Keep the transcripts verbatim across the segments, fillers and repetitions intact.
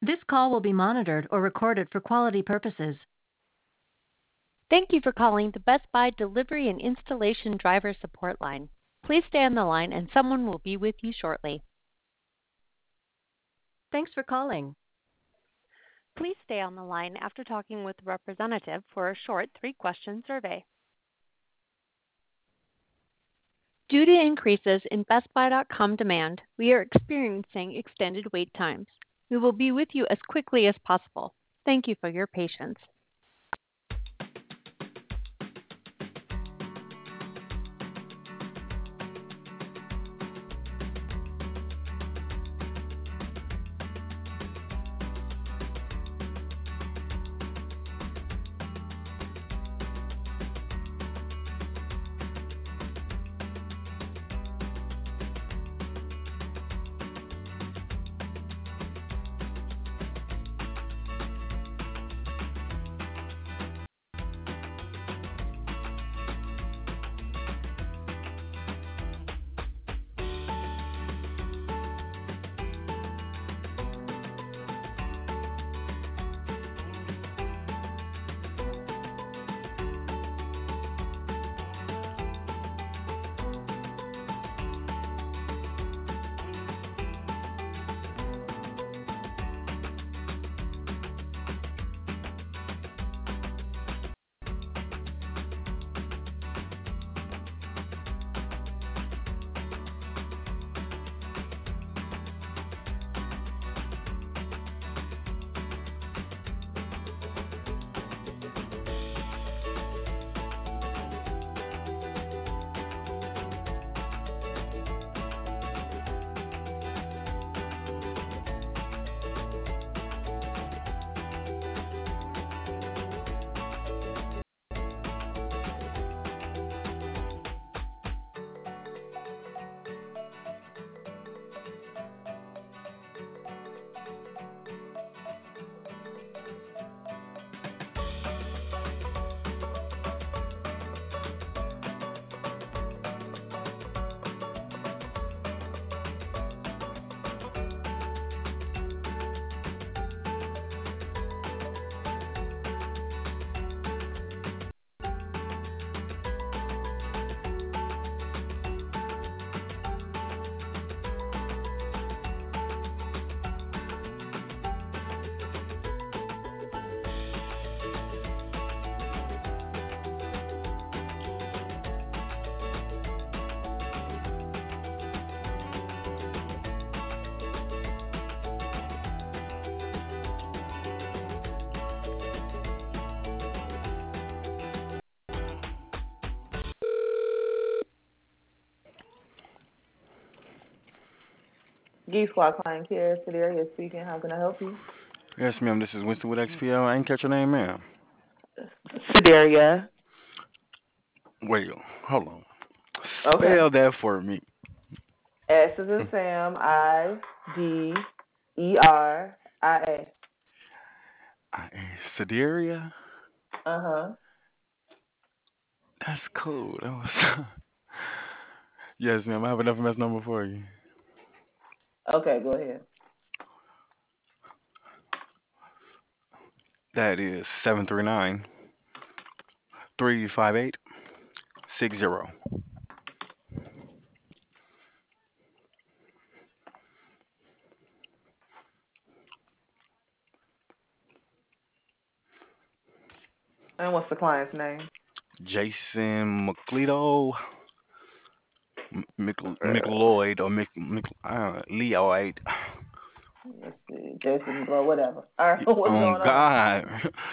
This call will be monitored or recorded for quality purposes. Thank you for calling the Best Buy Delivery and Installation Driver Support Line. Please stay on the line and someone will be with you shortly. Thanks for calling. Please stay on the line after talking with a representative for a short three-question survey. Due to increases in Best Buy dot com demand, we are experiencing extended wait times. We will be with you as quickly as possible. Thank you for your patience. Geek Squad Client Care, Sedaria speaking. How can I help you? Yes, ma'am. This is Winston with X P L. I ain't catch your name, ma'am. Sedaria. Wait, hold on. Okay. Spell that for me. S is in Sam. I D E R I A. I, Sideria? Uh huh. That's cool. That was. Yes, ma'am. I have an F M S number for you. Okay, go ahead. That is seven three nine three five eight six zero. And what's the client's name? Jason McLeod, Mc, Uh, McLeod, or Mc, Mc, uh, Leoid. let's see. Jason, well, whatever. All right, what's Oh, going on? God.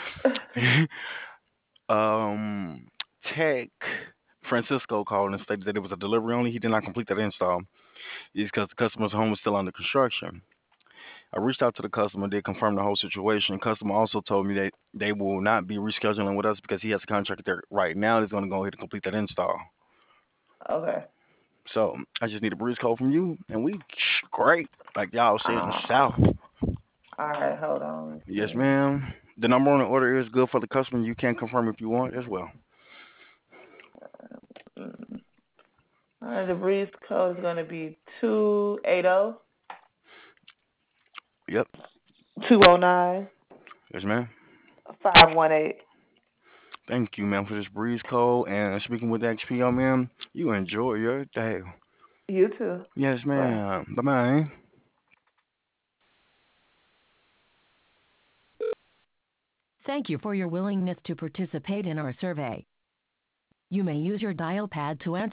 um, Tech Francisco called and stated that it was a delivery only. He did not complete that install. It's because the customer's home was still under construction. I reached out to the customer, did confirm the whole situation. Customer also told me that they will not be rescheduling with us because he has a contract there right now that's going to go ahead and complete that install. Okay. So I just need a breeze code from you, and we great, like y'all said in the Uh, South. all right, hold on. Let's Yes, see. ma'am. The number on the order is good for the customer. You can confirm if you want as well. Mm. All right, the breeze code is going to be two eight zero Yep. two oh nine, Yes, ma'am. five one eight. Thank you, ma'am, for this breeze code. And speaking with X P O, ma'am, you enjoy your day. You too. Yes, Bye. ma'am. Bye bye. Thank you for your willingness to participate in our survey. You may use your dial pad to answer